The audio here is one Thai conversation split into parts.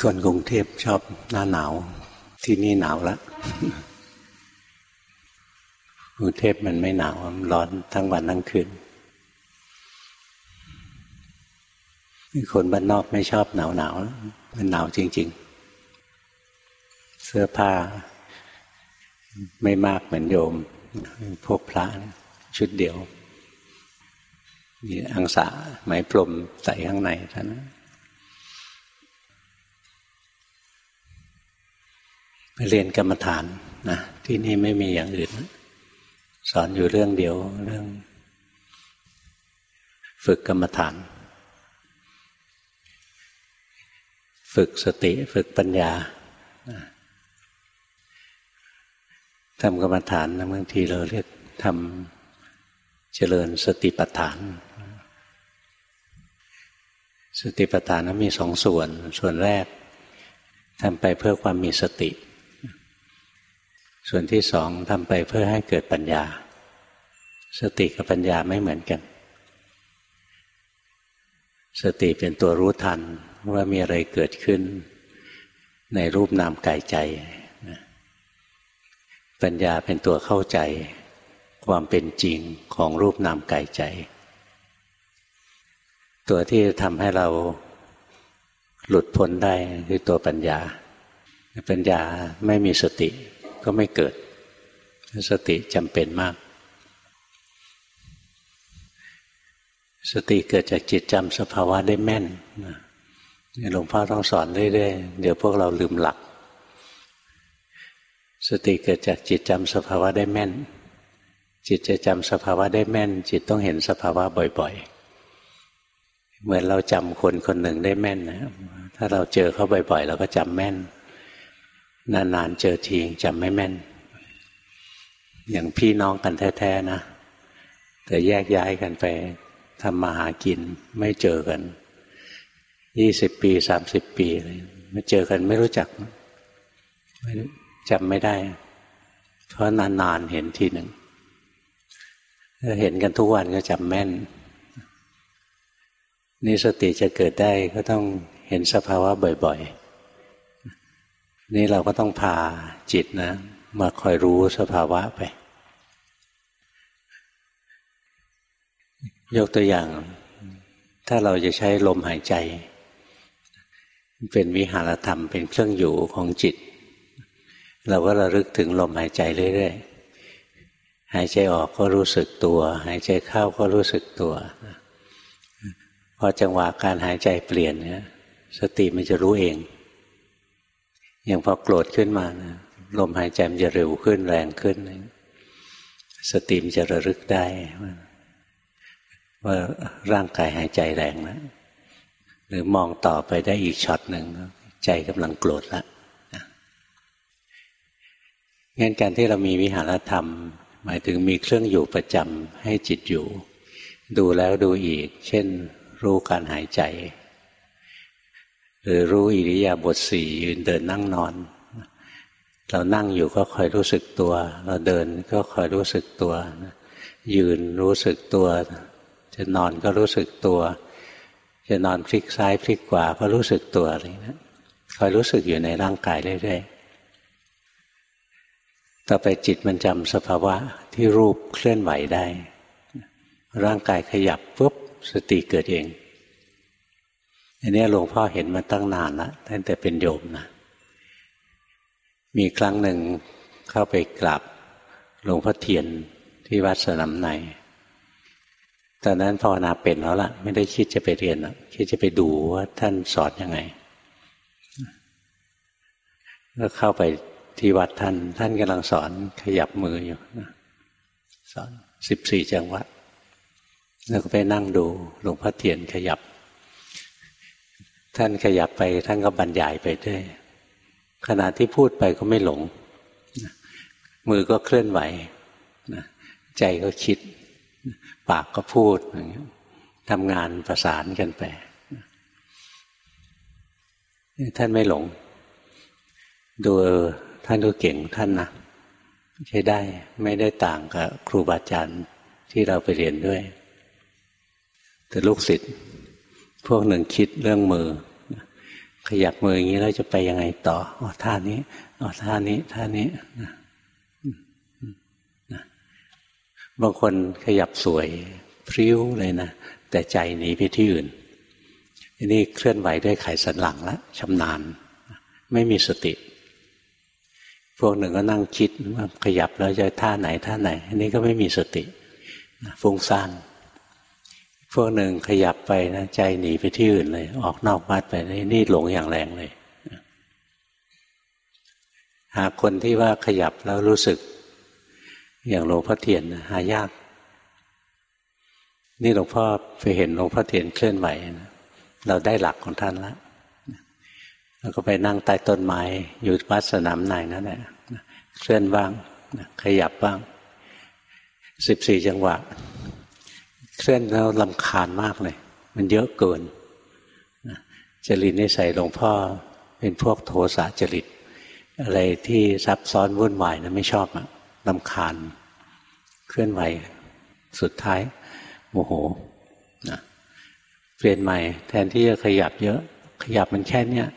คนกรุงเทพชอบหน้าหนาวที่นี่หนาวแล้วกรุงเทพมันไม่หนาวมันร้อนทั้งวันทั้งคืนคนบ้านนอกไม่ชอบหนาวมันหนาวจริงๆเสื้อผ้าไม่มากเหมือนโยมพวกพระชุดเดียวมีอังสะไหมพรมใส่ข้างในเท่านั้นไปเรียนกรรมฐานนะที่นี่ไม่มีอย่างอื่นสอนอยู่เรื่องเดียวเรื่องฝึกกรรมฐานฝึกสติฝึกปัญญาทำกรรมฐานนะบางทีเราเรียกทำเจริญสติปัฏฐานสติปัฏฐานนั้นมีสองส่วนแรกทำไปเพื่อความมีสติส่วนที่สองทำไปเพื่อให้เกิดปัญญาสติกับปัญญาไม่เหมือนกันสติเป็นตัวรู้ทันว่ามีอะไรเกิดขึ้นในรูปนามกายใจปัญญาเป็นตัวเข้าใจความเป็นจริงของรูปนามกายใจตัวที่ทำให้เราหลุดพ้นได้คือตัวปัญญาปัญญาไม่มีสติก็ไม่เกิดสติจำเป็นมากสติเกิดจากจิตจำสภาวะได้แม่นหลวงพ่อต้องสอนเรื่อยๆเดี๋ยวพวกเราลืมหลักสติเกิดจากจิตจำสภาวะได้แม่นจิตจะจำสภาวะได้แม่นจิตต้องเห็นสภาวะบ่อยๆเหมือนเราจำคนคนหนึ่งได้แม่นนะถ้าเราเจอเขาบ่อยๆเราก็จำแม่นนานๆเจอทีจำไม่แม่นอย่างพี่น้องกันแท้ๆนะแต่แยกย้ายกันไปทำมาหากินไม่เจอกัน20 ปี30 ปีเลยมาเจอกันไม่รู้จักจำไม่ได้เพราะนานๆเห็นทีหนึ่งถ้าเห็นกันทุกวันก็จำแม่นนี่สติจะเกิดได้ก็ต้องเห็นสภาวะบ่อยๆนี่เราก็ต้องพาจิตนะมาคอยรู้สภาวะไปยกตัวอย่างถ้าเราจะใช้ลมหายใจเป็นวิหารธรรมเป็นเครื่องอยู่ของจิตเราก็ระลึกถึงลมหายใจเรื่อยๆหายใจออกก็รู้สึกตัวหายใจเข้าก็รู้สึกตัวพอจังหวะการหายใจเปลี่ยนเนี่ยสติมันจะรู้เองอย่างพอโกรธขึ้นมานะลมหายใจมันจะเร็วขึ้นแรงขึ้นสติมันจะระลึกได้ว่าร่างกายหายใจแรงนะหรือมองต่อไปได้อีกช็อตหนึ่งใจกำลังโกรธแล้วงั้นการที่เรามีวิหารธรรมหมายถึงมีเครื่องอยู่ประจำให้จิตอยู่ดูแล้วดูอีกเช่นรู้การหายใจหรือรู้อิริยาบถสี่ยืนเดินนั่งนอนเรานั่งอยู่ก็คอยรู้สึกตัวเราเดินก็คอยรู้สึกตัวยืนรู้สึกตัวจะนอนก็รู้สึกตัวจะนอนพลิกซ้ายพลิกขวาก็รู้สึกตัวอะไรนะคอยรู้สึกอยู่ในร่างกายเรื่อยๆต่อไปจิตมันจำสภาวะที่รูปเคลื่อนไหวได้ร่างกายขยับปุ๊บสติเกิดเองอันนี้หลวงพ่อเห็นมาตั้งนานแล้วตั้งแต่เป็นโยมนะมีครั้งหนึ่งเข้าไปกราบหลวงพ่อเทียนที่วัดสนามในตอนนั้นภาวนาเป็นแล้วล่ะไม่ได้คิดจะไปเรียนหรอกคิดจะไปดูว่าท่านสอนยังไงก็เข้าไปที่วัดท่านกำลังสอนขยับมืออยู่นะสอน14 จังหวะแล้วก็ไปนั่งดูหลวงพ่อเทียนขยับท่านขยับไปท่านก็บรรยายไปด้วยขณะที่พูดไปก็ไม่หลงมือก็เคลื่อนไหวใจก็คิดปากก็พูดอย่างเงี้ยทำงานประสานกันไปท่านไม่หลงดูท่านก็เก่งท่านนะใช้ได้ไม่ได้ต่างกับครูบาอาจารย์ที่เราไปเรียนด้วยแต่ลูกศิษย์พวกหนึ่งคิดเรื่องมือขยับมืออย่างนี้แล้วจะไปยังไงต่อท่านี้ท่านี้ท่านี้บางคนขยับสวยพริ้วเลยนะแต่ใจหนีไปที่อื่นนี่เคลื่อนไหวด้วยไขสันหลังแล้วชำนาญไม่มีสติพวกหนึ่งก็นั่งคิดว่าขยับแล้วจะท่าไหนท่าไหนอันนี้ก็ไม่มีสติฟุ้งซ่านพวกหนึ่งขยับไปนะใจหนีไปที่อื่นเลยออกนอกวัดไปนี่หลงอย่างแรงเลยหาคนที่ว่าขยับแล้วรู้สึกอย่างหลวงพ่อเทียนหายากนี่หลวงพ่อไปเห็นหลวงพ่อเทียนเคลื่อนไหวนะเราได้หลักของท่านแล้วเราก็ไปนั่งใต้ต้นไม้อยู่วัดสนามในนั่นแหละเคลื่อนบ้างขยับบ้าง14 จังหวะเคลื่อนแล้วรำคาญมากเลยมันเยอะเกินจริตนิสัยหลวงพ่อเป็นพวกโทสะจริตอะไรที่ซับซ้อนวุ่นวายนะไม่ชอบรำคาญเคลื่อนไหวสุดท้ายโมโหเปลี่ยนใหม่แทนที่จะขยับเยอะขยับมันแค่เนี้ย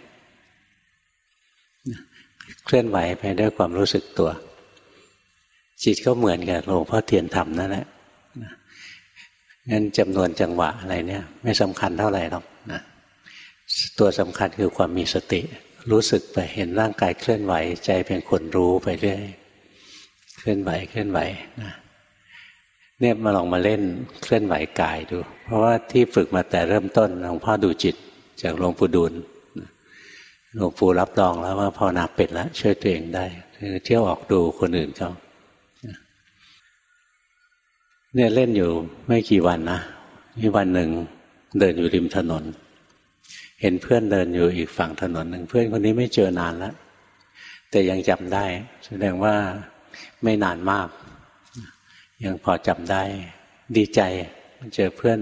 เคลื่อนไหวไปด้วยความรู้สึกตัวจิตก็เหมือนกับหลวงพ่อเทียนทำนั่นแหละงั้นจำนวนจังหวะอะไรเนี่ยไม่สำคัญเท่าไหร่หรอกนะตัวสำคัญคือความมีสติรู้สึกไปเห็นร่างกายเคลื่อนไหวใจเป็นคนรู้ไปเรื่อยเคลื่อนไหวเคลื่อนไหวนะเนี่ยมาลองมาเล่นเคลื่อนไหวกายดูเพราะว่าที่ฝึกมาแต่เริ่มต้นหลวงพ่อดูจิตจากหลวงปู่ดูลหลวงปู่รับรองแล้วว่าภาวนาเป็นแล้วช่วยตัวเองได้เที่ยวออกดูคนอื่นเขาเนี่ยเล่นอยู่ไม่กี่วันนะมีวันหนึ่งเดินอยู่ริมถนนเห็นเพื่อนเดินอยู่อีกฝั่งถนนหนึ่งเพื่อนคนนี้ไม่เจอนานแล้วแต่ยังจำได้แสดงว่าไม่นานมากยังพอจำได้ดีใจเจอเพื่อน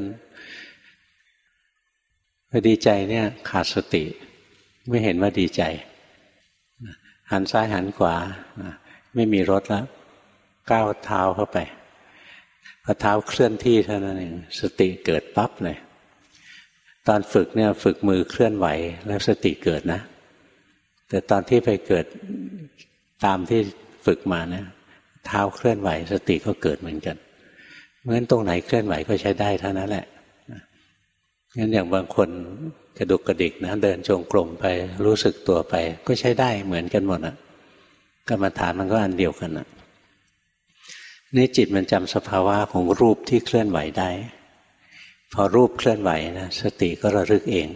พอดีใจเนี่ยขาดสติไม่เห็นว่าดีใจหันซ้ายหันขวาไม่มีรถแล้วก้าวเท้าเข้าไปพอเท้าเคลื่อนที่เท่านั้นเองสติเกิดปั๊บเลยตอนฝึกเนี่ยฝึกมือเคลื่อนไหวแล้วสติเกิดนะแต่ตอนที่ไปเกิดตามที่ฝึกมาเนี่ยเท้าเคลื่อนไหวสติก็เกิดเหมือนกันเพราะฉะนั้นตรงไหนเคลื่อนไหวก็ใช้ได้เท่านั้นแหละงั้นอย่างบางคนกระดุกกระดิกนะเดินจงกรมไปรู้สึกตัวไปก็ใช้ได้เหมือนกันหมดกรรมฐานมันก็อันเดียวกันนี่จิตมันจำสภาวะของรูปที่เคลื่อนไหวได้พอรูปเคลื่อนไหวนะสติก็ระลึกเอง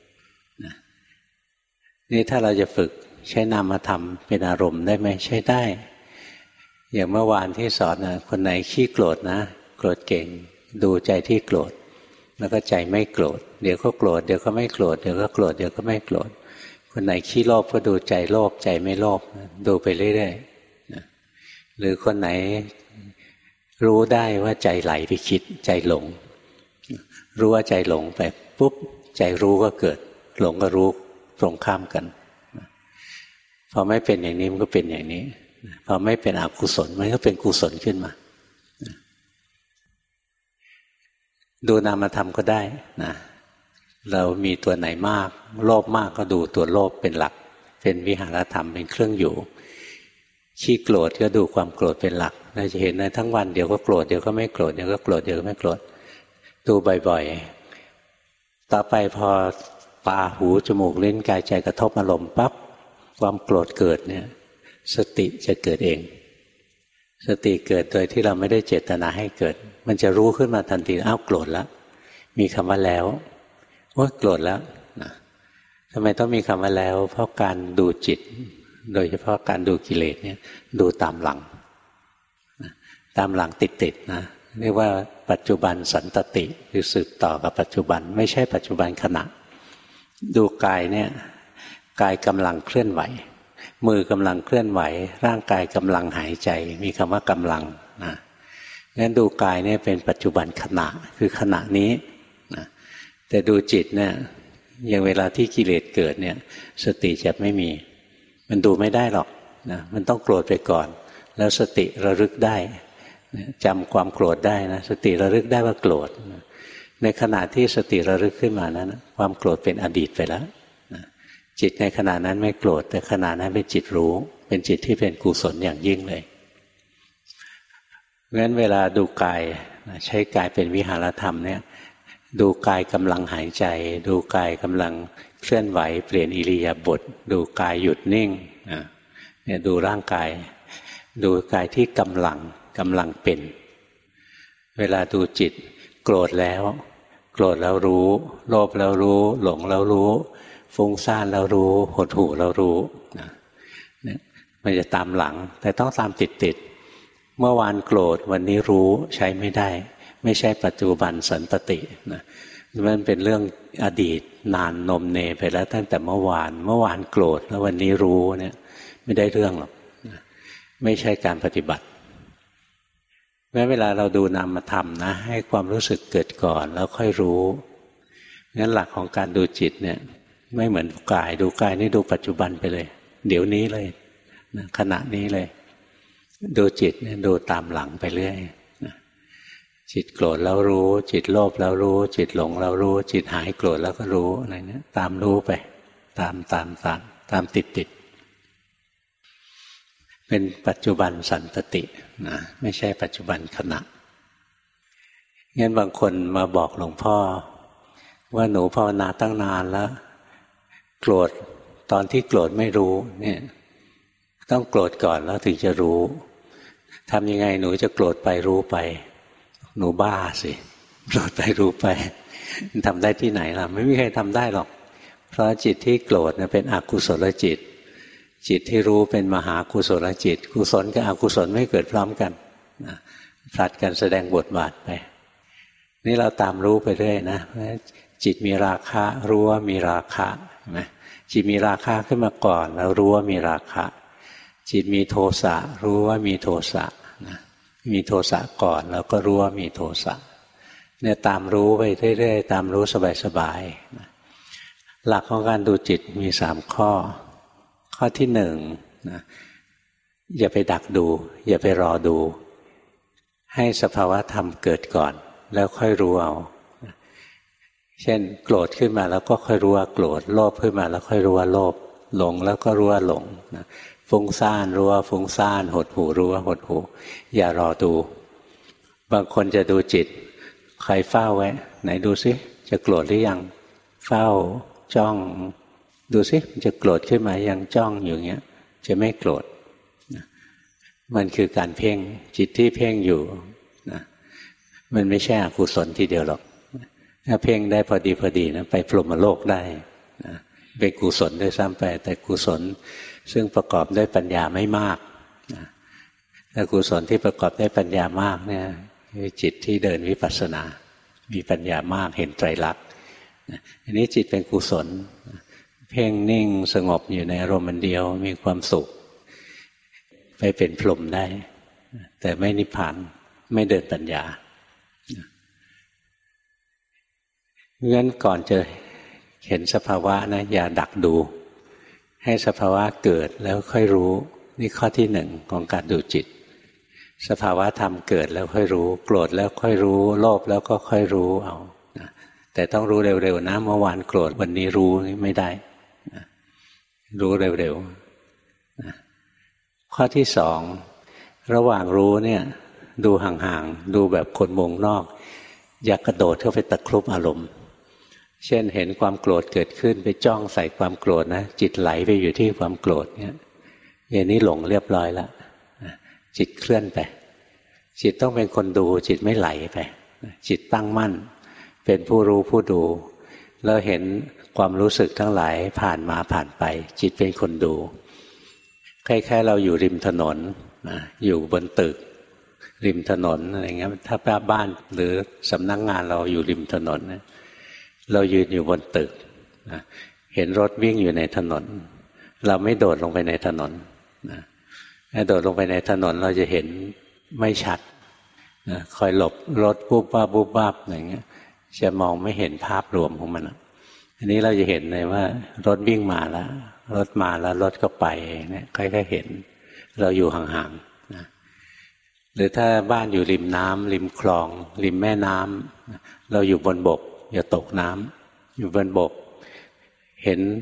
นี่ถ้าเราจะฝึกใช้นามธรรมเป็นอารมณ์ได้ไหมใช้ได้อย่างเมื่อวานที่สอนนะคนไหนขี้โกรธนะโกรธเก่งดูใจที่โกรธแล้วก็ใจไม่โกรธเดี๋ยวก็โกรธเดี๋ยวก็ไม่โกรธเดี๋ยวก็โกรธเดี๋ยวก็ไม่โกรธคนไหนขี้โลภก็ดูใจโลภใจไม่โลภดูไปเรื่อยๆหรือคนไหนรู้ได้ว่าใจไหลไปคิดใจหลงรู้ว่าใจหลงไปปุ๊บใจรู้ก็เกิดหลงก็รู้ตรงข้ามกันพอไม่เป็นอย่างนี้มันก็เป็นอย่างนี้พอไม่เป็นอกุศลมันก็เป็นกุศลขึ้นมาดูนามธรรมก็ได้นะเรามีตัวไหนมากโลภมากก็ดูตัวโลภเป็นหลักเป็นวิหารธรรมเป็นเครื่องอยู่ขี้โกรธก็ดูความโกรธเป็นหลักเราจะเห็นในทั้งวันเดี๋ยวก็โกรธเดี๋ยวก็ไม่โกรธเดี๋ยวก็โกรธเดี๋ยวก็ไม่โกรธดูบ่อยๆต่อไปพอตาหูจมูกลิ้นกายใจกระทบอารมณ์ปั๊บความโกรธเกิดเนี่ยสติจะเกิดเองสติเกิดโดยที่เราไม่ได้เจตนาให้เกิดมันจะรู้ขึ้นมาทันทีอ้าวโกรธแล้วมีคำว่าแล้วว่าโกรธแล้วนะทำไมต้องมีคำว่าแล้วเพราะการดูจิตโดยเฉพาะการดูกิเลสเนี่ยดูตามหลังตามหลังติดๆนะเรียกว่าปัจจุบันสันตติคือสืบต่อกับปัจจุบันไม่ใช่ปัจจุบันขณะดูกายเนี่ยกายกำลังเคลื่อนไหวมือกำลังเคลื่อนไหวร่างกายกำลังหายใจมีคำว่ากำลังนะงั้นดูกายเนี่ยเป็นปัจจุบันขณะคือขณะนี้นะแต่ดูจิตเนี่ยอย่างเวลาที่กิเลสเกิดเนี่ยสติจะไม่มีมันดูไม่ได้หรอกนะมันต้องโกรธไปก่อนแล้วสติระลึกได้จำความโกรธได้นะสติระลึกได้ว่าโกรธในขณะที่สติระลึกขึ้นมานั้นความโกรธเป็นอดีตไปแล้วนะจิตในขณะนั้นไม่โกรธแต่ขณะนั้นเป็นจิตรู้เป็นจิตที่เป็นกุศลอย่างยิ่งเลยงั้นเวลาดูกายใช้กายเป็นวิหารธรรมเนี่ยดูกายกำลังหายใจดูกายกำลังเคลื่อนไหวเปลี่ยนอิริยาบถดูกายหยุดนิ่งเนี่ยดูร่างกายดูกายที่กำลังเป็นเวลาดูจิตโกรธแล้วรู้โลภแล้วรู้หลงแล้วรู้ฟุ้งซ่านแล้วรู้หดหู่แล้วรู้เนี่ยมันจะตามหลังแต่ต้องตามติดเมื่อวานโกรธวันนี้รู้ใช้ไม่ได้ไม่ใช่ปัจจุบันสันตตินะมันเป็นเรื่องอดีตนานนมเนไปแล้วตั้งแต่เมื่อวานโกรธแล้ววันนี้รู้เนี่ยไม่ได้เรื่องหรอกไม่ใช่การปฏิบัติแม้เวลาเราดูนามธรรมนะให้ความรู้สึกเกิดก่อนแล้วค่อยรู้งั้นหลักของการดูจิตเนี่ยไม่เหมือนกายดูกายนี่ดูปัจจุบันไปเลยเดี๋ยวนี้เลยนะขณะนี้เลยดูจิตเนี่ยดูตามหลังไปเรื่อยนะจิตโกรธแล้วรู้จิตโลภแล้วรู้จิตหลงแล้วรู้จิตหายโกรธแล้วก็รู้อะไรเนี้ยตามรู้ไปตามติดเป็นปัจจุบันสันตตินะไม่ใช่ปัจจุบันขณะงั้นบางคนมาบอกหลวงพ่อว่าหนูภาวนาตั้งนานแล้วโกรธตอนที่โกรธไม่รู้เนี่ยต้องโกรธก่อนแล้วถึงจะรู้ทำยังไงหนูจะโกรธไปรู้ไปหนูบ้าสิโกรธไปรู้ไปทำได้ที่ไหนล่ะไม่มีใครทำได้หรอกเพราะจิตที่โกรธเนี่ยเป็นอกุศลจิตจิตที่รู้เป็นมหากุศลจิตกุศลกับอกุศลไม่เกิดพร้อมกันผลัดกันแสดงบทบาทไปนี่เราตามรู้ไปเรื่อยนะจิตมีราคะรู้ว่ามีราคะเห็นไหมจิตมีราคะขึ้นมาก่อนแล้วรู้ว่ามีราคะจิตมีโทสะรู้ว่ามีโทสะนะมีโทสะก่อนแล้วก็รู้ว่ามีโทสะเนี่ยตามรู้ไปเรื่อยๆตามรู้สบายๆนะหลักของการดูจิตมี3 ข้อที่1นะอย่าไปดักดูอย่าไปรอดูให้สภาวะธรรมเกิดก่อนแล้วค่อยรู้เอาเช่นโกรธขึ้นมาแล้วก็ค่อยรู้ว่าโกรธโลภขึ้นมาแล้วค่อยรู้ว่าโลภหลงแล้วก็รู้ว่าหลงฟุ้งซ่านรู้ว่าฟุ้งซ่านหดหู่รู้ว่าหดหู่อย่ารอดูบางคนจะดูจิตใครเฝ้าไว้ไหนดูซิจะโกรธหรือยังเฝ้าจ้องดูซิจะโกรธขึ้นมายังจ้องอยู่เงี้ยจะไม่โกรธมันคือการเพ่งจิตที่เพ่งอยู่นะมันไม่ใช่อกุศลทีเดียวหรอกถ้าเพ่งได้พอดีนะไปพรหมโลกได้นะเป็นกุศลด้วยซ้ำไปแต่กุศลซึ่งประกอบด้วยปัญญาไม่มากนะแต่กุศลที่ประกอบด้วยปัญญามากเนี่ยคือจิตที่เดินวิปัสสนามีปัญญามากเห็นไตรลักษณ์อันนี้จิตเป็นกุศลเพ่งนิ่งสงบอยู่ในอารมณ์เดียวมีความสุขไปเป็นพรหมได้แต่ไม่นิพพานไม่เดินปัญญางั้นก่อนจะเห็นสภาวะนะอย่าดักดูให้สภาวะเกิดแล้วค่อยรู้นี่ข้อที่1ของการดูจิตสภาวะธรรมเกิดแล้วค่อยรู้โกรธแล้วค่อยรู้โลภแล้วก็ค่อยรู้เอานะแต่ต้องรู้เร็วๆนะเมื่อวานโกรธวันนี้รู้ไม่ได้นะรู้เร็วๆนะข้อที่2ระหว่างรู้เนี่ยดูห่างๆดูแบบคนวงนอกอย่ากระโดดเข้าไปตะครุบอารมณ์เช่นเห็นความโกรธเกิดขึ้นไปจ้องใส่ความโกรธนะจิตไหลไปอยู่ที่ความโกรธเนี่ยอย่างนี้หลงเรียบร้อยแล้วจิตเคลื่อนไปจิตต้องเป็นคนดูจิตไม่ไหลไปจิตตั้งมั่นเป็นผู้รู้ผู้ดูแล้วเห็นความรู้สึกทั้งหลายผ่านมาผ่านไปจิตเป็นคนดูคล้ายๆเราอยู่ริมถนนอยู่บนตึกริมถนนอะไรเงี้ยถ้าบ้านหรือสำนักงานเราอยู่ริมถนนเรายืนอยู่บนตึกเห็นรถวิ่งอยู่ในถนนเราไม่โดดลงไปในถนนถ้าโดดลงไปในถนนเราจะเห็นไม่ชัดคอยหลบรถปุ๊บบ้าปุ๊บบ้าอย่างเงี้ยจะมองไม่เห็นภาพรวมของมันอันนี้เราจะเห็นเลยว่ารถวิ่งมาแล้วรถมาแล้วรถก็ไปเนี่ยค่อยๆเห็นเราอยู่ห่างๆนะหรือถ้าบ้านอยู่ริมน้ำริมคลองริมแม่น้ำเราอยู่บนบกอย่าตกน้ำอยู่บนบกเห็น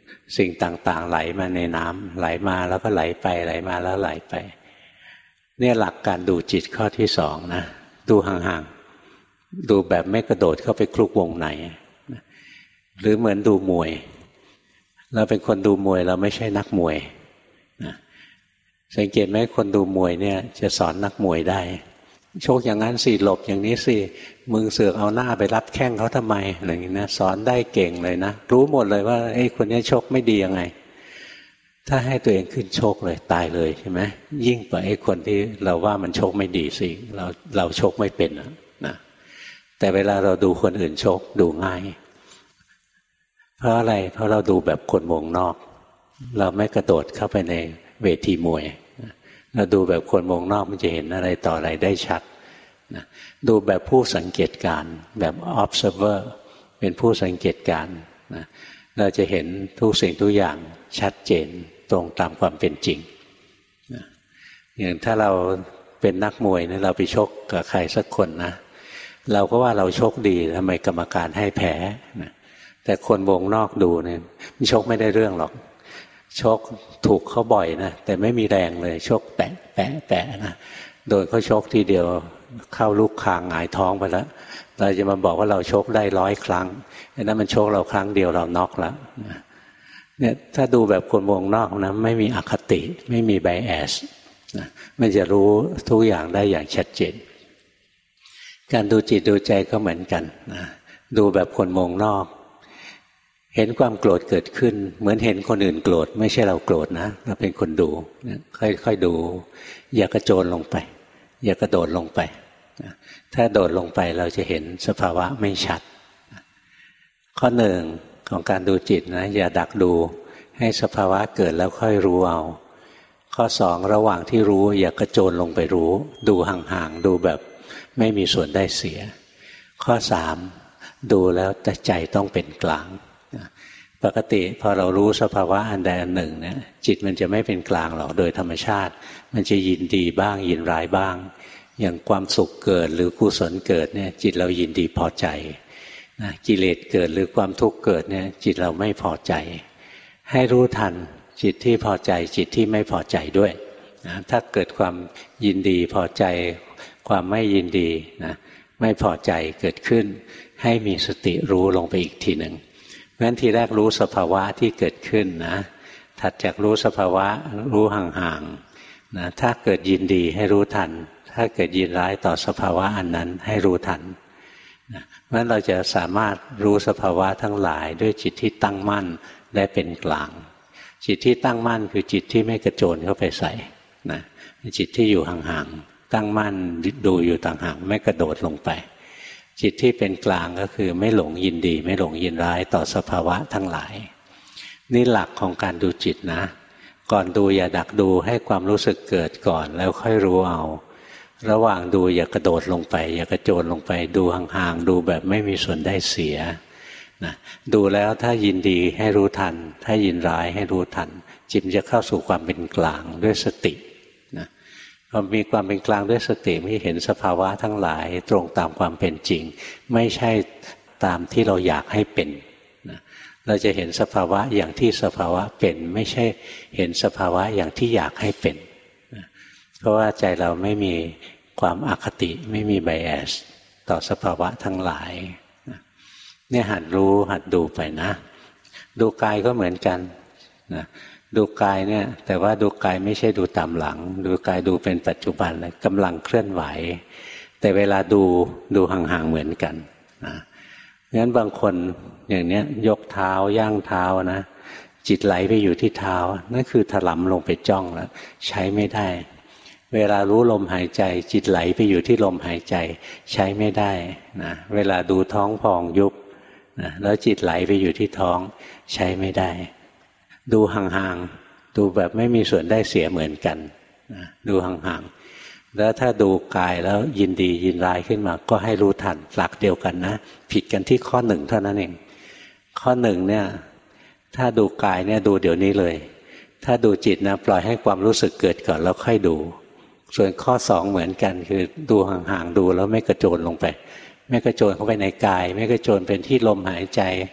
สิ่งต่างๆไหลมาในน้ำไหลมาแล้วก็ไหลไปไหลมาแล้วไหลไปเนี่ยหลักการดูจิตข้อที่สองนะดูห่างๆดูแบบไม่กระโดดเข้าไปคลุกวงในหรือเหมือนดูมวยเราเป็นคนดูมวยเราไม่ใช่นักมวยนะสังเกตไหมคนดูมวยเนี่ยจะสอนนักมวยได้โชคอย่างนั้นสิหลบอย่างนี้สิมึงเสือกเอาหน้าไปรับแข้งเขาทำไมอะไรอย่างนี้นะสอนได้เก่งเลยนะรู้หมดเลยว่าไอ้คนนี้ชกไม่ดียังไงถ้าให้ตัวเองขึ้นชกเลยตายเลยใช่ไหมยิ่งกว่าไอ้คนที่เราว่ามันชกไม่ดีสิเราชกไม่เป็นนะแต่เวลาเราดูคนอื่นชกดูง่ายเพราะอะไรเพราะเราดูแบบคนวงนอกเราไม่กระโดดเข้าไปในเวทีมวยเราดูแบบคนวงนอกมันจะเห็นอะไรต่ออะไรได้ชัดนะดูแบบผู้สังเกตการณ์แบบ observer เป็นผู้สังเกตการณ์นะเราจะเห็นทุกสิ่งทุกอย่างชัดเจนตรงตามความเป็นจริงนะอย่างถ้าเราเป็นนักมวยเนี่ยเราไปชกกับใครสักคนนะเราก็ว่าเราชกดีทำไมกรรมการให้แพ้นะแต่คนวงนอกดูเนี่ยมันชกไม่ได้เรื่องหรอกชกถูกเขาบ่อยนะแต่ไม่มีแรงเลยชกแปะแปะแปะนะโดนเขาชกทีเดียวเข้าลูกคางหงายท้องไปแล้วเราจะมาบอกว่าเราชกได้100 ครั้งอันนั้นมันชกเราครั้งเดียวเราน็อกแล้วเนี่ยถ้าดูแบบคนวงนอกนะไม่มีอคติไม่มีไบแอสนะมันจะรู้ทุกอย่างได้อย่างชัดเจนการดูจิตดูใจก็เหมือนกันนะดูแบบคนวงนอกเห็นความโกรธเกิดขึ้นเหมือนเห็นคนอื่นโกรธไม่ใช่เราโกรธนะเราเป็นคนดูค่อยๆดูอย่ากระโจนลงไปอย่ากระโดดลงไปถ้าโดดลงไปเราจะเห็นสภาวะไม่ชัดข้อหนึ่งของการดูจิตนะอย่าดักดูให้สภาวะเกิดแล้วค่อยรู้เอาข้อสองระหว่างที่รู้อย่ากระโจนลงไปรู้ดูห่างๆดูแบบไม่มีส่วนได้เสียข้อสามดูแล้วแต่ใจต้องเป็นกลางปกติพอเรารู้สภาวะอันใดอันหนึ่งเนี่ยจิตมันจะไม่เป็นกลางหรอกโดยธรรมชาติมันจะยินดีบ้างยินร้ายบ้างอย่างความสุขเกิดหรือกุศลเกิดเนี่ยจิตเรายินดีพอใจนะกิเลสเกิดหรือความทุกข์เกิดเนี่ยจิตเราไม่พอใจให้รู้ทันจิตที่พอใจจิตที่ไม่พอใจด้วยนะถ้าเกิดความยินดีพอใจความไม่ยินดีนะไม่พอใจเกิดขึ้นให้มีสติรู้ลงไปอีกทีหนึ่งงั้นทีแรกรู้สภาวะที่เกิดขึ้นนะถัดจากรู้สภาวะรู้ห่างๆนะถ้าเกิดยินดีให้รู้ทันถ้าเกิดยินร้ายต่อสภาวะอันนั้นให้รู้ทันนะเพราะฉะนั้นเราจะสามารถรู้สภาวะทั้งหลายด้วยจิตที่ตั้งมั่นและเป็นกลางจิตที่ตั้งมั่นคือจิตที่ไม่กระโจนเข้าไปใส่นะจิตที่อยู่ห่างๆตั้งมั่นดูอยู่ต่างหากไม่กระโดดลงไปจิตที่เป็นกลางก็คือไม่หลงยินดีไม่หลงยินร้ายต่อสภาวะทั้งหลายนี่หลักของการดูจิตนะก่อนดูอย่าดักดูให้ความรู้สึกเกิดก่อนแล้วค่อยรู้เอาระหว่างดูอย่ากระโดดลงไปอย่ากระโจนลงไปดูห่างๆดูแบบไม่มีส่วนได้เสียนะดูแล้วถ้ายินดีให้รู้ทันถ้ายินร้ายให้รู้ทันจิตจะเข้าสู่ความเป็นกลางด้วยสตินะพอมีความเป็นกลางด้วยสติไม่เห็นสภาวะทั้งหลายตรงตามความเป็นจริงไม่ใช่ตามที่เราอยากให้เป็นนะเราจะเห็นสภาวะอย่างที่สภาวะเป็นไม่ใช่เห็นสภาวะอย่างที่อยากให้เป็นนะเพราะว่าใจเราไม่มีความอคติไม่มีไบแอสต่อสภาวะทั้งหลายนะเนี่ยหัดรู้หัดดูไปนะดูกายก็เหมือนกันนะดูกายเนี่ยแต่ว่าดูกายไม่ใช่ดูตามหลังดูกายดูเป็นปัจจุบันเลยกำลังเคลื่อนไหวแต่เวลาดูห่างๆเหมือนกันนะงั้นบางคนอย่างเนี้ยยกเท้าย่างเท้านะจิตไหลไปอยู่ที่เท้านั่นคือถลำลงไปจ้องแล้วใช้ไม่ได้เวลารู้ลมหายใจจิตไหลไปอยู่ที่ลมหายใจใช้ไม่ได้นะเวลาดูท้องพองยุบนะแล้วจิตไหลไปอยู่ที่ท้องใช้ไม่ได้ดูห่างๆดูแบบไม่มีส่วนได้เสียเหมือนกันนะดูห่างๆแล้วถ้าดูกายแล้วยินดียินร้ายขึ้นมาก็ให้รู้ทันหลักเดียวกันนะผิดกันที่ข้อหนึ่งเท่านั้นเองข้อหนึ่งเนี่ยถ้าดูกายเนี่ยดูเดี๋ยวนี้เลยถ้าดูจิตนะปล่อยให้ความรู้สึกเกิดก่อนแล้วค่อยดูส่วนข้อสองเหมือนกันคือดูห่างๆดูแล้วไม่กระโจนลงไปไม่กระโจนเข้าไปในกายไม่กระโจนเป็นที่ลมหายใจ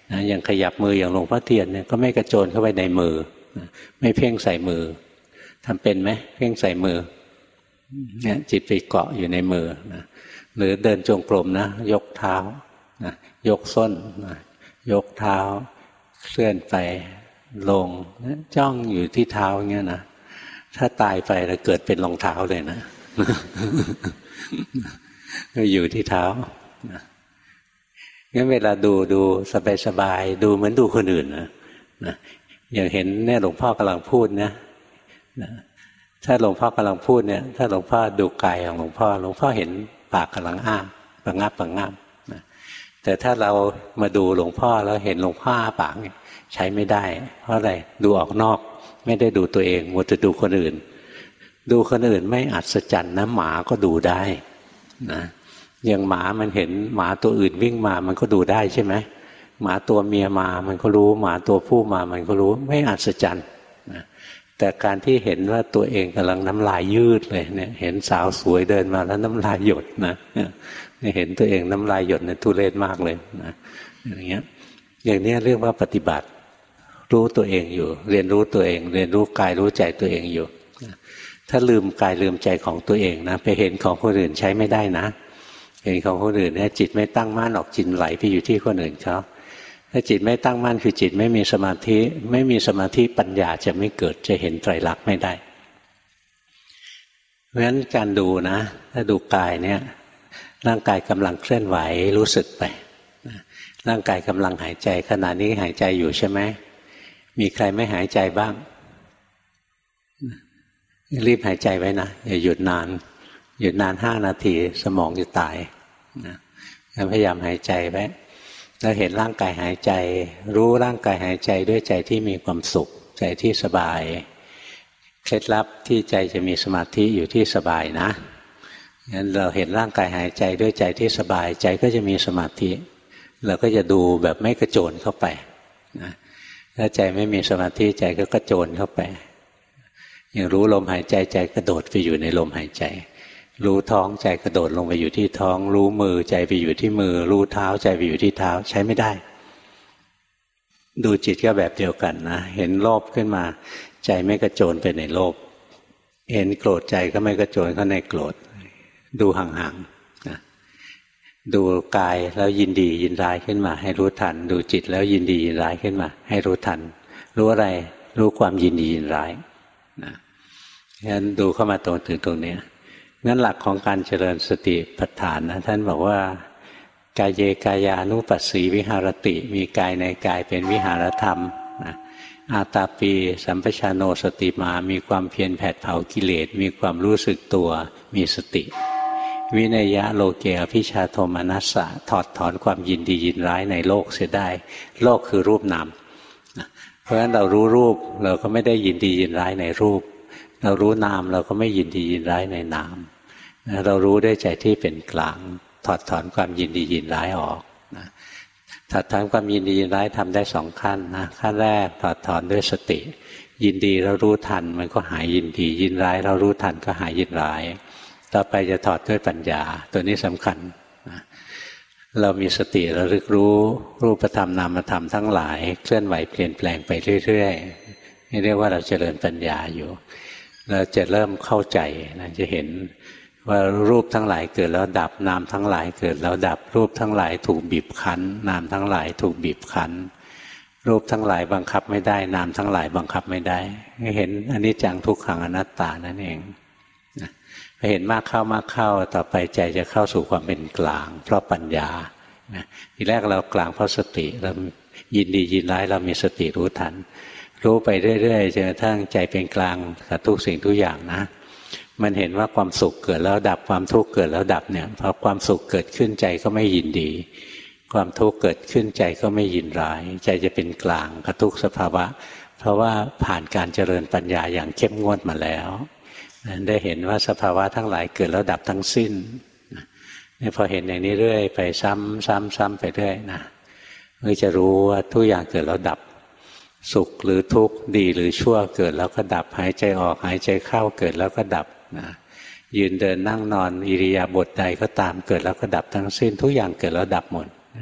นะอย่างขยับมืออย่างหลวงพ่อเทียนเนี่ยก็ไม่กระโจนเข้าไปในมือนะไม่เพ่งใส่มือทำเป็นไหมเพ่งใส่มือเนี่ยจิตไปเกาะอยู่ในมือนะหรือเดินจงกรมนะยกเท้านะยกส้นนะยกเท้าเคลื่อนไปลงนะจ้องอยู่ที่เท้าอย่างเงี้ยนะถ้าตายไปแล้วเกิดเป็นรองเท้าเลยนะ ก็อยู่ที่เท้างั้นเวลาดูสบายๆดูเหมือนดูคนอื่นนะอย่างเห็นเนี่ยหลวงพ่อกำลังพูดนะถ้าหลวงพ่อกำลังพูดเนี่ยถ้าหลวงพ่อดูกายของหลวงพ่อเห็นปากกำลังอ้าประงับนะแต่ถ้าเรามาดูหลวงพ่อแล้วเห็นหลวงพ่ออ้าปากใช้ไม่ได้เพราะอะไรดูออกนอกไม่ได้ดูตัวเองมัวแต่ดูคนอื่นดูคนอื่นไม่อัศจรรย์นะหมาก็ดูได้นะอย่างหมามันเห็นหมาตัวอื่นวิ่งมามันก็ดูได้ใช่ไหมหมาตัวเมียมามันก็รู้หมาตัวผู้มามันก็รู้ไม่อัศจรรย์นะแต่การที่เห็นว่าตัวเองกำลังน้ำลายยืดเลยเนี่ยเห็นสาวสวยเดินมาแล้วน้ำลายหยดนะเห็นตัวเองน้ำลายหยดเนี่ยทุเรศมากเลยนะอย่างเงี้ยอย่างนี้เรียกว่าปฏิบัติรู้ตัวเองอยู่เรียนรู้ตัวเองเรียนรู้กายรู้ใจตัวเองอยู่ถ้าลืมกายลืมใจของตัวเองนะไปเห็นของคนอื่นใช้ไม่ได้นะเห็นของคนอื่นเนี่ยจิตไม่ตั้งมั่นออกจิตไหลไปอยู่ที่คนอื่นเขาถ้าจิตไม่ตั้งมั่นคือจิตไม่มีสมาธิปัญญาจะไม่เกิดจะเห็นไตรลักษณ์ไม่ได้เพราะฉะนั้นการดูนะถ้าดูกายเนี่ยร่างกายกำลังเคลื่อนไหวรู้สึกไปร่างกายกำลังหายใจขณะนี้หายใจอยู่ใช่ไหมมีใครไม่หายใจบ้างรีบหายใจไว้นะอย่าหยุดนาน5 นาทีสมองจะตายนะพยายามหายใจไว้แล้วเห็นร่างกายหายใจรู้ร่างกายหายใจด้วยใจที่มีความสุขใจที่สบายเคล็ดลับที่ใจจะมีสมาธิอยู่ที่สบายนะงั้นเราเห็นร่างกายหายใจด้วยใจที่สบายใจก็จะมีสมาธิเราก็จะดูแบบไม่กระโจนเข้าไปนะถ้าใจไม่มีสมาธิใจก็กระโจนเข้าไปอย่างรู้ลมหายใจใจกระโดดไปอยู่ในลมหายใจรู้ท้องใจกระโดดลงไปอยู่ที่ท้องรู้มือใจไปอยู่ที่มือรู้เท้าใจไปอยู่ที่เท้าใช้ไม่ได้ดูจิตก็แบบเดียวกันนะเห็นโลภขึ้นมาใจไม่กระโจนไปในโลภเห็นโกรธใจก็ไม่กระโจนเข้าในโกรธดูห่างๆนะดูกายแล้วยินดียินร้ายขึ้นมาให้รู้ทันดูจิตแล้วยินดียินร้ายขึ้นมาให้รู้ทันรู้อะไรรู้ความยินดียินร้ายนะงั้นดูเข้ามาตรงนี้งั้นหลักของการเจริญสติปัฏฐานนะท่านบอกว่ากายเยกายานุปัสสีวิหารติมีกายในกายเป็นวิหารธรรมนะอาตาปีสัมปชานโนสติมามีความเพียรแผดเผากิเลสมีความรู้สึกตัวมีสติวินัยะโลเกอภิชาโทมนัสสะถอดถอนความยินดียินร้ายในโลกเสียได้โลกคือรูปนามเพราะฉะนั้นเรารู้รูปเราก็ไม่ได้ยินดียินร้ายในรูปเรารู้นามเราก็ไม่ยินดียินร้ายในนามเรารู้ด้วยใจที่เป็นกลางถอดถอนความยินดียินร้ายออกนะถอดถอนความยินดียินร้ายทำได้2 ขั้นนะขั้นแรกถอดถอนด้วยสติยินดีเรารู้ทันมันก็หายยินดียินร้ายเรารู้ทันก็หายยินร้ายต่อไปจะถอดด้วยปัญญาตัวนี้สำคัญนะเรามีสติระลึกรู้รูปธรรมนามธรรมทั้งหลายเคลื่อนไหวเปลี่ยนแปลงไปเรื่อยๆนี่เรียกว่าเราเจริญปัญญาอยู่เราจะเริ่มเข้าใจนะจะเห็นว่ารูปทั้งหลายเกิดแล้วดับนามทั้งหลายเกิดแล้วดับรูปทั้งหลายถูกบีบคั้นนามทั้งหลายถูกบีบคั้นรูปทั้งหลายบังคับไม่ได้นามทั้งหลายบังคับไม่ได้ให้เห็นอนิจจังทุกขังอนัตตานั่นเองพอเห็นมากเข้าต่อไปใจจะเข้าสู่ความเป็นกลางเพราะปัญญาทีแรกเรากลางเพราะสติเรายินดียินร้ายเรามีสติรู้ทันรู้ไปเรื่อยๆจนกระทั่งใจเป็นกลางกับทุกสิ่งทุกอย่างนะมันเห็นว่าความสุขเกิดแล้วดับความทุกข์เกิดแล้วดับเนี่ยพอความสุขเกิดขึ้นใจก็ไม่ยินดีความทุกข์เกิดขึ้นใจก็ไม่ยินร้ายใจจะเป็นกลางกับทุกสภาวะเพราะว่าผ่านการเจริญปัญญาอย่างเข้มงวดมาแล้วได้เห็นว่าสภาวะทั้งหลายเกิดแล้วดับทั้งสิ้นนี่พอเห็นอย่างนี้เรื่อยไปซ้ำไปเรื่อยนะก็จะรู้ว่าทุกอย่างเกิดแล้วดับสุขหรือทุกข์ดีหรือชั่วเกิดแล้วก็ดับหายใจออกหายใจเข้าเกิดแล้วก็ดับนะยืนเดินนั่งนอนอิริยาบถใดก็ตามเกิดแล้วก็ดับทั้งสิ้นทุกอย่างเกิดแล้วดับหมด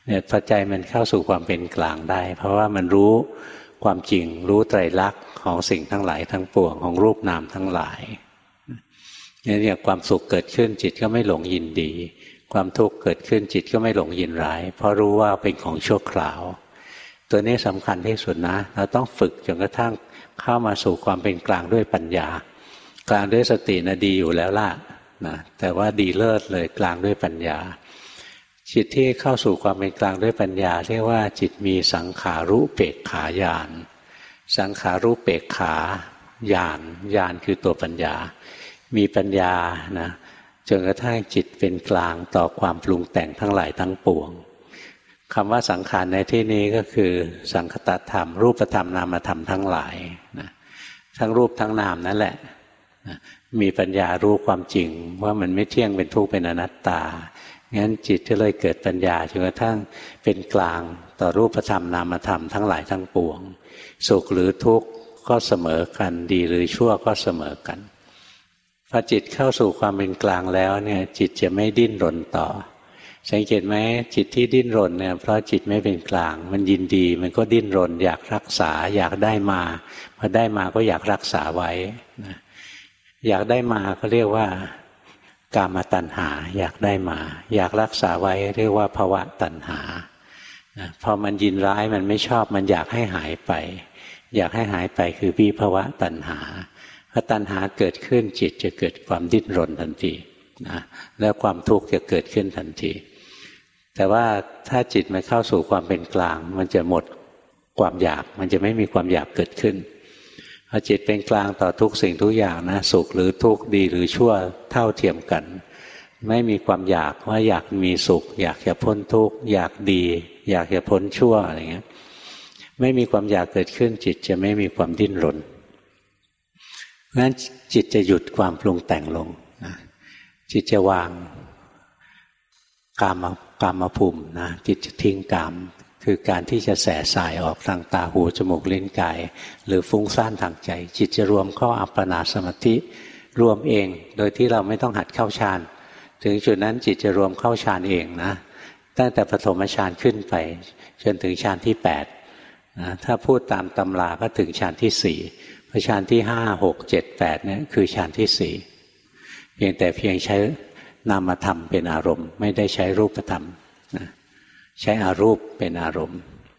เนี่ยพอใจมันเข้าสู่ความเป็นกลางได้เพราะว่ามันรู้ความจริงรู้ไตรลักษณ์ของสิ่งทั้งหลายทั้งปวงของรูปนามทั้งหลายเนี่ยความสุขเกิดขึ้นจิตก็ไม่หลงยินดีความทุกข์เกิดขึ้นจิตก็ไม่หลงยินร้ายเพราะรู้ว่าเป็นของชั่วคราวตัวนี้สำคัญที่สุดนะเราต้องฝึกจนกระทั่งเข้ามาสู่ความเป็นกลางด้วยปัญญากลางด้วยสตินะดีอยู่แล้วล่ะนะแต่ว่าดีเลิศเลยกลางด้วยปัญญาจิตที่เข้าสู่ความเป็นกลางด้วยปัญญาเรียกว่าจิตมีสังขารุเปกขาญาณสังขารุเปกขาญาณญาณคือตัวปัญญามีปัญญานะจนกระทั่งจิตเป็นกลางต่อความปรุงแต่งทั้งหลายทั้งปวงคำว่าสังขารในที่นี้ก็คือสังคตธรรมรูปธรรมนามธรรมทั้งหลายนะทั้งรูปทั้งนามนั่นแหละนะมีปัญญารู้ความจริงว่ามันไม่เที่ยงเป็นทุกข์เป็นอนัตตางั้นจิตก็เลยเกิดปัญญาจนกระทั่งเป็นกลางต่อรูปธรรมนามธรรมทั้งหลายทั้งปวงสุขหรือทุกข์ก็เสมอกันดีหรือชั่วก็เสมอกันพอจิตเข้าสู่ความเป็นกลางแล้วเนี่ยจิตจะไม่ดิ้นรนต่อสังเกตไหมจิตที่ดิ้นรนเนี่ยเพราะจิตไม่เป็นกลางมันยินดีมันก็ดิ้นรนอยากรักษาอยากได้มาพอได้มาก็อยากรักษาไว้นะอยากได้มาก็เรียกว่ากามตัณหาอยากได้มาอยากรักษาไว้เรียกว่าภวตัณหานะพอมันยินร้ายมันไม่ชอบมันอยากให้หายไปอยากให้หายไปคือวิภวตัณหาพอตัณหาเกิดขึ้นจิตจะเกิดความดิ้นรนทันทีนะแล้วความทุกข์จะเกิดขึ้นทันทีแต่ว่าถ้าจิตมันเข้าสู่ความเป็นกลางมันจะหมดความอยากมันจะไม่มีความอยากเกิดขึ้นพอจิตเป็นกลางต่อทุกสิ่งทุกอย่างนะสุขหรือทุกข์ดีหรือชั่วเท่าเทียมกันไม่มีความอยากว่าอยากมีสุขอยากจะพ้นทุกข์อยากดีอยากจะพ้นชั่วอะไรเงี้ยไม่มีความอยากเกิดขึ้นจิตจะไม่มีความดิ้นรนเพราะฉะนั้นจิตจะหยุดความปรุงแต่งลงนะจิตจะวางกามภูมินะจิตจะทิ้งกามคือการที่จะแส่สายออกทางตาหูจมูกลิ้นกายหรือฟุ้งซ่านทางใจจิตจะรวมเข้าอัปปนาสมาธิรวมเองโดยที่เราไม่ต้องหัดเข้าฌานถึงจุดนั้นจิตจะรวมเข้าฌานเองนะตั้งแต่ปฐมฌานขึ้นไปจนถึงฌานที่8นะถ้าพูดตามตำราก็ถึงฌานที่4พอฌานที่5 6 7 8เนี่ยคือฌานที่4เพียงใช้นามธรรมเป็นอารมณ์ไม่ได้ใช้รูปธรรมนะใช้อารูปเป็นอารมณ์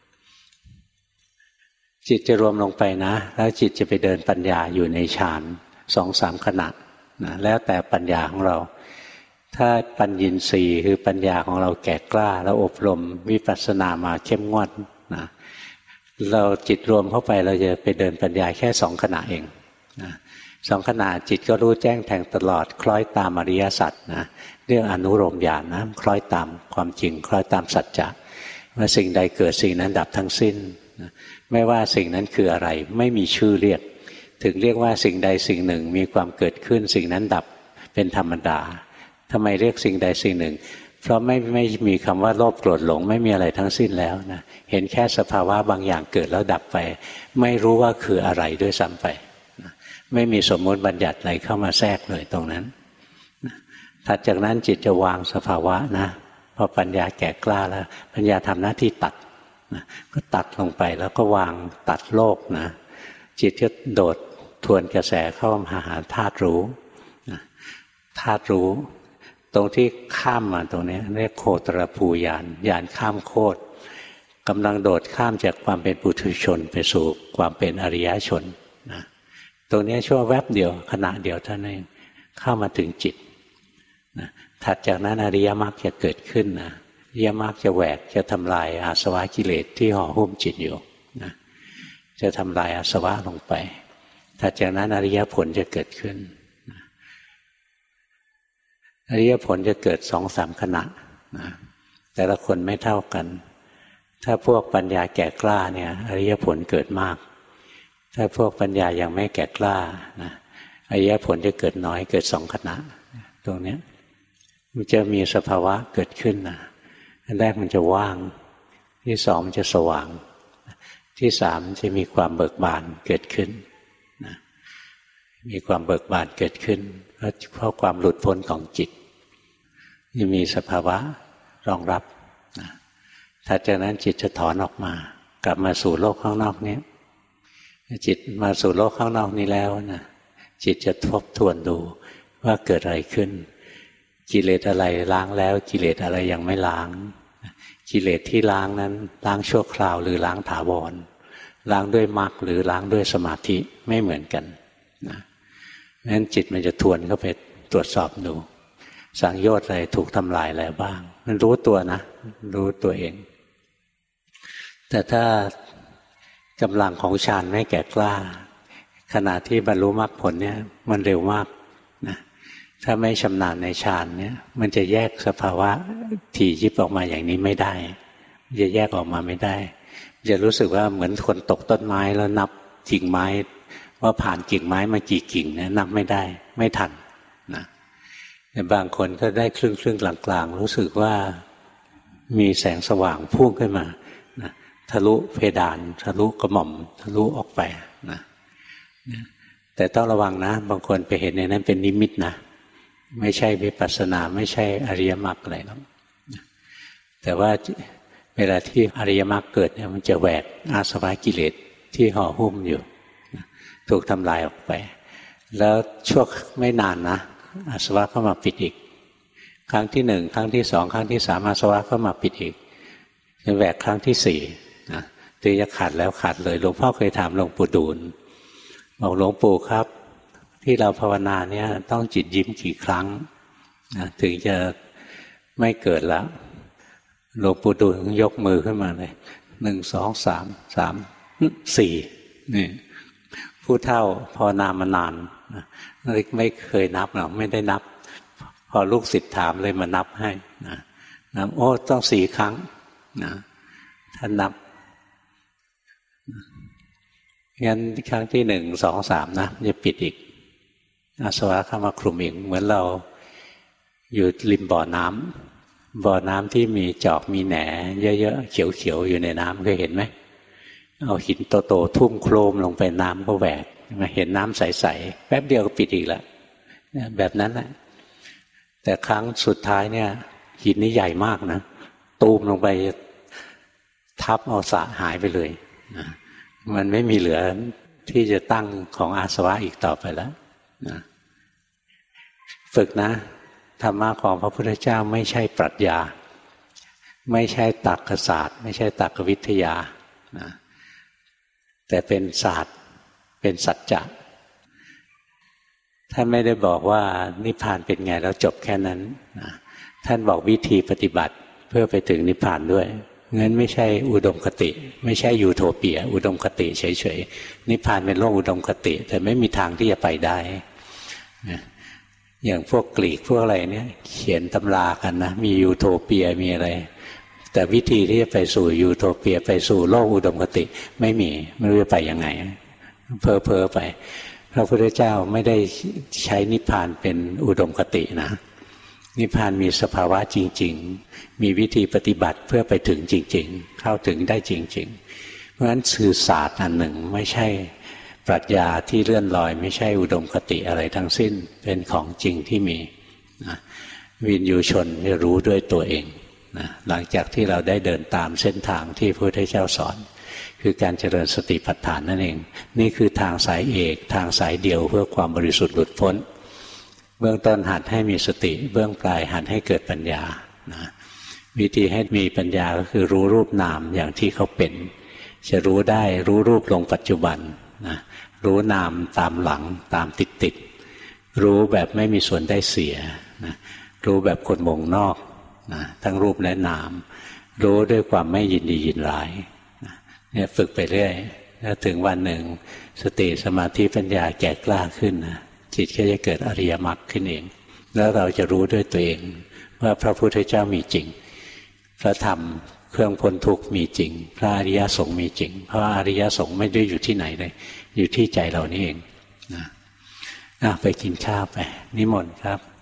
จิตจะรวมลงไปนะแล้วจิตจะไปเดินปัญญาอยู่ในฌาน 2-3 ขณะนะแล้วแต่ปัญญาของเราถ้าปัญญินทรีย์คือปัญญาของเราแก่กล้าแล้วอบรมวิปัสสนามาเข้มงวดนะเราจิตรวมเข้าไปเราจะไปเดินปัญญาแค่2 ขณะเองนะ2 ขณะจิตก็รู้แจ้งแทงตลอดคล้อยตามอริยสัจนะเรื่องอนุโลมญาณนะคล้อยตามความจริงคล้อยตามสัจจะว่าสิ่งใดเกิดสิ่งนั้นดับทั้งสิ้นนะไม่ว่าสิ่งนั้นคืออะไรไม่มีชื่อเรียกถึงเรียกว่าสิ่งใดสิ่งหนึ่งมีความเกิดขึ้นสิ่งนั้นดับเป็นธรรมดาทำไมเรียกสิ่งใดสิ่งหนึ่งเพราะไม่มีคำว่าโลภโกรธหลงไม่มีอะไรทั้งสิ้นแล้วนะเห็นแค่สภาวะบางอย่างเกิดแล้วดับไปไม่รู้ว่าคืออะไรด้วยซ้ำไปไม่มีสมมติบัญญัติอะไรเข้ามาแทรกเลยตรงนั้นถัดจากนั้นจิตจะวางสภาวะนะพอปัญญาแก่กล้าแล้วปัญญาทำหน้าที่ตัดนะก็ตัดลงไปแล้วก็วางตัดโลกนะจิตก็โดดทวนกระแสเข้ามาหาธาตุรู้นะธาตุรู้ตรงที่ข้ามมาตรงนี้เรียกโคตรภูญาณญาณข้ามโคตรกำลังโดดข้ามจากความเป็นปุถุชนไปสู่ความเป็นอริยชนนะตรงนี้ชั่วแวบเดียวขณะเดียวเท่านั้นเข้ามาถึงจิตนะถัดจากนั้นอริยมรรคจะเกิดขึ้นนะอริยมรรคจะแหวกจะทำลายอาสวะกิเลสที่ห่อหุ้มจิตอยู่นะจะทำลายอาสวะลงไปถัดจากนั้นอริยผลจะเกิดขึ้นนะอริยผลจะเกิด 2-3 ขณะนะแต่ละคนไม่เท่ากันถ้าพวกปัญญาแก่กล้าเนี่ยอริยผลเกิดมากถ้าพวกปัญญายังไม่แก่กล้านะอริยผลจะเกิดน้อยเกิด2 ขณะตรงนี้มันจะมีสภาวะเกิดขึ้นนะอันแรกมันจะว่างที่2มันจะสว่างที่3จะมีความเบิกบานเกิดขึ้นนะมีความเบิกบานเกิดขึ้นเพราะความหลุดพ้นของจิตจะมีสภาวะรองรับนะถัดจากนั้นจิตจะถอนออกมากลับมาสู่โลกข้างนอกนี้จิตมาสู่โลกข้างนอกนี้แล้วนะจิตจะทบทวนดูว่าเกิดอะไรขึ้นกิเลสอะไรล้างแล้วกิเลสอะไรยังไม่ล้างกิเลสที่ล้างนั้นล้างชั่วคราวหรือล้างถาวรล้างด้วยมรรคหรือล้างด้วยสมาธิไม่เหมือนกันนะนั้นจิตมันจะทวนเข้าไปตรวจสอบดูสังโยชน์อะไรถูกทำลายอะไรบ้างมันรู้ตัวนะรู้ตัวเองแต่ถ้ากำลังของฌานไม่แก่กล้าขณะที่บรรลุมรรคผลเนี่ยมันเร็วมากนะถ้าไม่ชำนาญในฌานเนี่ยมันจะแยกสภาวะถี่ยิบออกมาอย่างนี้ไม่ได้จะแยกออกมาไม่ได้จะรู้สึกว่าเหมือนคนตกต้นไม้แล้วนับกิ่งไม้ว่าผ่านกิ่งไม้มากี่กิ่งเนี่ยนับไม่ได้ไม่ทันนะแต่บางคนก็ได้ครึ่งกลางๆรู้สึกว่ามีแสงสว่างพุ่งขึ้นมานะทะลุเพดานทะลุกระหม่อมทะลุออกไปนะแต่ต้องระวังนะบางคนไปเห็นในนั้นเป็นนิมิตนะไม่ใช่วิปัสสนาไม่ใช่อริยมรรคอะไรหรอกแต่ว่าเวลาที่อริยมรรคเกิดเนี่ยมันจะแหวกอาสวะกิเลสที่ห่อหุ้มอยู่ถูกทำลายออกไปแล้วชั่วไม่นานนะอาสวะเข้ามาปิดอีกครั้งที่หนึ่งครั้งที่สองครั้งที่สามอาสวะเข้ามาปิดอีกจะแหวกครั้งที่สี่นะถึงจะขาดแล้วขาดเลยหลวงพ่อเคยถามหลวงปู่ดูลบอกหลวงปู่ครับที่เราภาวนาเนี่ยต้องจิตยิ้มกี่ครั้งนะถึงจะไม่เกิดแล้วหลวงปู่ดูลยกมือขึ้นมาเลย1 2 3 3 4นี่ผู้เฒ่าภาวนามานานไม่เคยนับหรอกไม่ได้นับพอลูกศิษย์ถามเลยมานับให้นะนับโอ้ต้อง4 ครั้งนะท่านนับงั้นครั้งที่1 2 3นะจะปิดอีกอาสวะเข้ามาคลุมอีกเหมือนเราอยู่ริมบ่อน้ำที่มีจอกมีแหน่เยอะๆเขียวๆอยู่ในน้ำเคยเห็นไหมเอาหินโตๆทุ่มโครมลงไปน้ำก็แหวกมาเห็นน้ำใสๆแป๊บเดียวก็ปิดอีกแล้วแบบนั้นแหละแต่ครั้งสุดท้ายเนี่ยหินนี้ใหญ่มากนะตูมลงไปทับเอาสระหายไปเลยนะมันไม่มีเหลือที่จะตั้งของอาสวะอีกต่อไปแล้วนะฝึกนะธรรมะของพระพุทธเจ้าไม่ใช่ปรัชญาไม่ใช่ตรรกศาสตร์ไม่ใช่ตรรกวิทยานะแต่เป็นศาสตร์เป็นสัจจะท่านไม่ได้บอกว่านิพพานเป็นไงแล้วจบแค่นั้นนะท่านบอกวิธีปฏิบัติเพื่อไปถึงนิพพานด้วยงั้นไม่ใช่อุดมคติไม่ใช่ยูโทเปียอุดมคติเฉยๆนิพพานเป็นโลกอุดมคติแต่ไม่มีทางที่จะไปได้นะอย่างพวกกรีกพวกอะไรเนี่ยเขียนตำรากันนะมียูโทเปียมีอะไรแต่วิธีที่จะไปสู่ยูโทเปียไปสู่โลกอุดมคติไม่มีไม่รู้จะไปยังไงเพ้อไปพระพุทธเจ้าไม่ได้ใช้นิพพานเป็นอุดมคตินะนิพพานมีสภาวะจริงๆมีวิธีปฏิบัติเพื่อไปถึงจริงๆเข้าถึงได้จริงๆเพราะฉะนั้นสื่อศาสตร์อันหนึ่งไม่ใช่ปรัชญาที่เลื่อนลอยไม่ใช่อุดมคติอะไรทั้งสิ้นเป็นของจริงที่มีนะวินยูชนจะรู้ด้วยตัวเองนะหลังจากที่เราได้เดินตามเส้นทางที่พระพุทธเจ้าสอนคือการเจริญสติปัฏฐานนั่นเองนี่คือทางสายเอกทางสายเดียวเพื่อความบริสุทธิ์หลุดพ้นเบื้องต้นหัดให้มีสติเบื้องปลายหัดให้เกิดปัญญานะวิธีให้มีปัญญาก็คือรู้รูปนามอย่างที่เขาเป็นจะรู้ได้รู้รูปลงปัจจุบันนะรู้นามตามหลังตามติดรู้แบบไม่มีส่วนได้เสียนะรู้แบบคนวงนอกนะทั้งรูปและนามรู้ด้วยความไม่ยินดียินร้ายนะเนี่ยฝึกไปเรื่อยแล้วถึงวันหนึ่งสติสมาธิปัญญาแก่กล้าขึ้นนะจิตก็จะเกิดอริยมรรคขึ้นเองแล้วเราจะรู้ด้วยตัวเองว่าพระพุทธเจ้ามีจริงพระธรรมเครื่องพ้นทุกข์มีจริงพระอริยสงฆ์มีจริงเพราะอริยสงฆ์ไม่ได้อยู่ที่ไหนเลยอยู่ที่ใจเรานี่เองนะไปกินข้าวไปนิมนต์ครับ